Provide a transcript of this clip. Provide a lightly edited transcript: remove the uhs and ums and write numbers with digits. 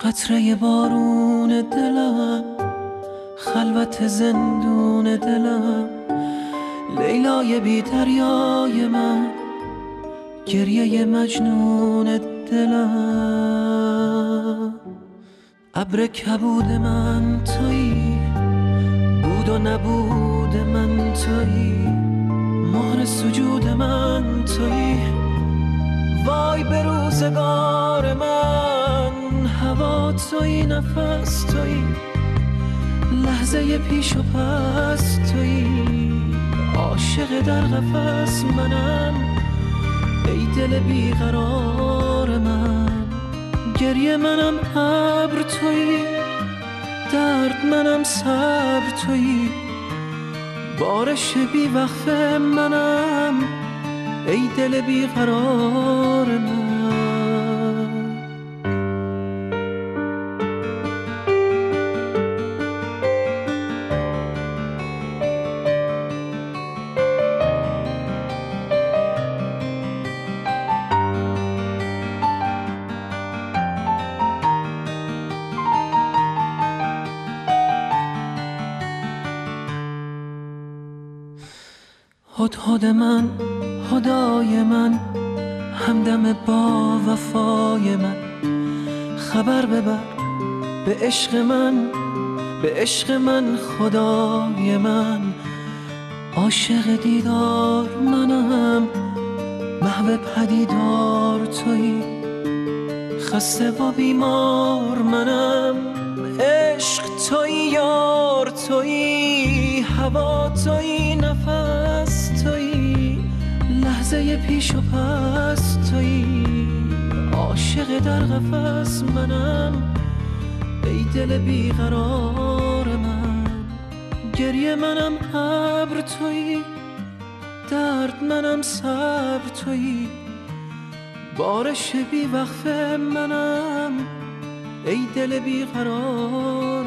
قطره بارون دلم، خلوت زندون دلم، لیلای بی دریای من، گریه مجنون دلم. ابر کبود من تویی، بود و نبود من تویی، مهر سجود من تویی. وای به روزگار من، هوا تویی، نفس تویی، لحظه پیش و پس تویی. عاشق در قفس منم، ای دل بیقرار من. گریه منم ابر تویی، درد منم صبر تویی، بارش بی وقف منم، ای دل بیقرار من. هدهد من، خدای من، همدم با وفای من، خبر ببر به عشق من، به عشق من خدای من. عاشق دیدار منم، محو پدیدار تویی، خسته و بیمار منم، عشق تویی، یار تویی، هوا تویی، نفس تویی، لحظه پیش و پس تویی. عاشق در قفس منم، ای دل بیقرار من. گریه منم ابر تویی، درد منم صبر تویی، بارش بی وقف منم، ای دل بیقرار